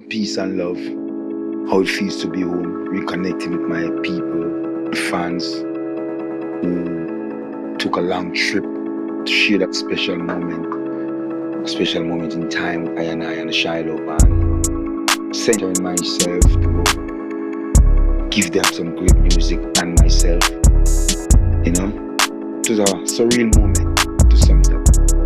peace and love, how it feels to be home, reconnecting with my people, the fans who took a long trip to share that special moment in time with I and the Shiloh band, centering myself to give them some great music and myself. You know, it was a surreal moment to sum it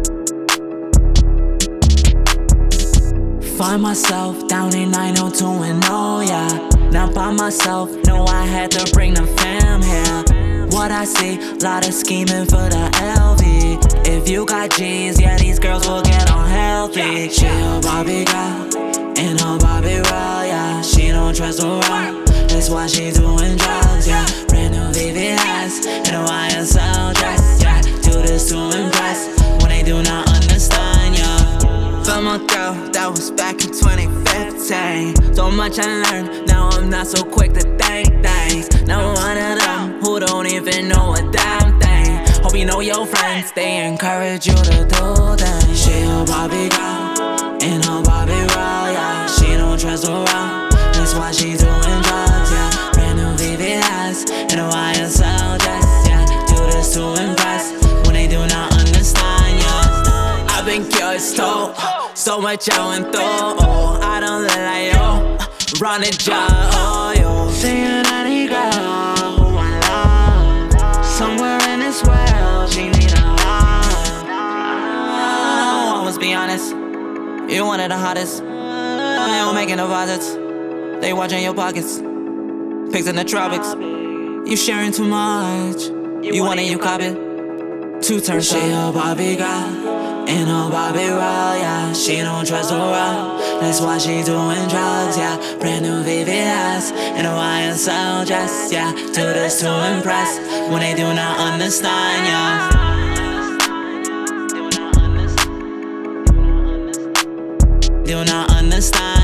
up. Find myself down in 902 and oh yeah. Not by myself, no, I had to bring the fam here. What I see, lot of scheming for the LV. If you got G's, yeah, these girls will get unhealthy. She a Barbie girl, in a Barbie roll, yeah. She don't trust around, that's why she doing drugs, yeah. Brand new VVS, in a YSL dress, yeah. Do this to impress, when they do not understand, yeah. From a girl that was back in 2015. So much I learned, now I'm not so quick to think things. Now I'm one of them who don't even know a damn thing. Hope you know your friends, they encourage you to do things. She a Barbie girl, in a Barbie roll, yeah. She don't trust around, that's why she doing drugs, yeah. Brand new VVS, in a YSL dress, yeah. Do this to impress, when they do not understand, yeah. I've been curious too, so much I went through, oh. I don't look like you, run a job, oh, yo. Seeing any girl who I love, somewhere in this world she need a love. Oh, let's be honest, you one of the hottest. They all making deposits, they watching your pockets, pigs in the tropics. You sharing too much, you want it, you cop it. Two turns. She a Barbie girl, in a Barbie roll, yeah. She don't trust around, that's why she doing drugs, yeah. Brand new VVS, in a YSL dress, yeah. Do this to impress, when they do not understand, yeah. Do not understand.